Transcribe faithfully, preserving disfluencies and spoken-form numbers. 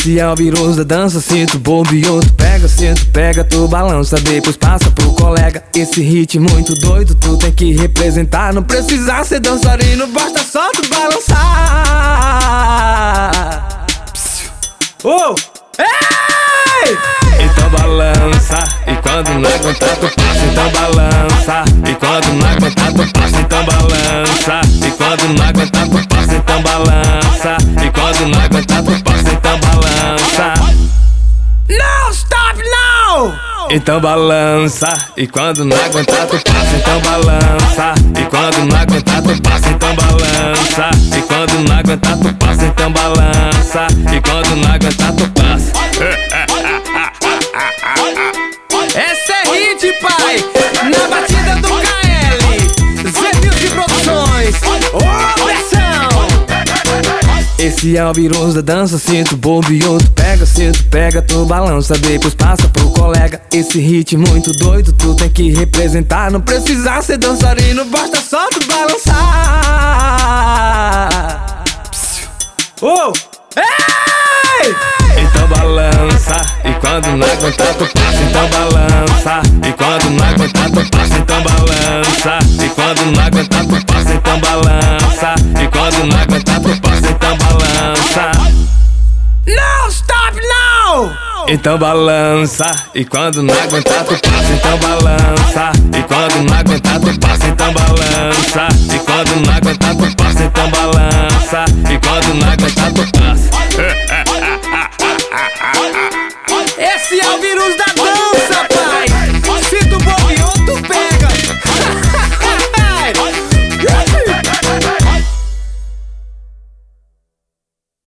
Esse é o vírus da dança, sinto bobeou. Tu pega, sinto, pega, tu balança, depois passa pro colega. Esse hit muito doido, tu tem que representar. Não precisa ser dançarino, basta só tu balançar. Oh! Ei! Então balança, e quando não aguentar tu passa, então balança. E quando não aguentar tu passa, então balança. E quando não aguentar tu passa, então balança. E quando não aguentar tu passa, então balança. Não, stop now! Então balança, e quando não aguentar tu passa, então balança. E quando não aguentar tu passa, então balança. E quando não aguentar tu passa, então balança. E quando não aguentar tu passa. Essa é hit, pai, na batida do K L, Zé Music Produções, ô pressão! Esse é o vírus da dança, sinto bobeou. Tu pega, sinto, pega, tu balança, depois passa pro colega. Esse hit muito doido, tu tem que representar. Não precisa ser dançarino, basta só tu balançar. Oh! Ei! Então balança, e quando não aguentar tu passa, então balança. E quando não aguentar tu passa, então balança. E quando não aguentar tu passa, então balança. E quando não aguentar tu passa, então balança. Não, stop now! Então balança, e quando não aguentar tu passa, então balança. E quando não aguentar tu passa, então balança. E quando não aguentar tu passa, então balança. E quando não aguentar tu passa. Esse é o vírus da dança.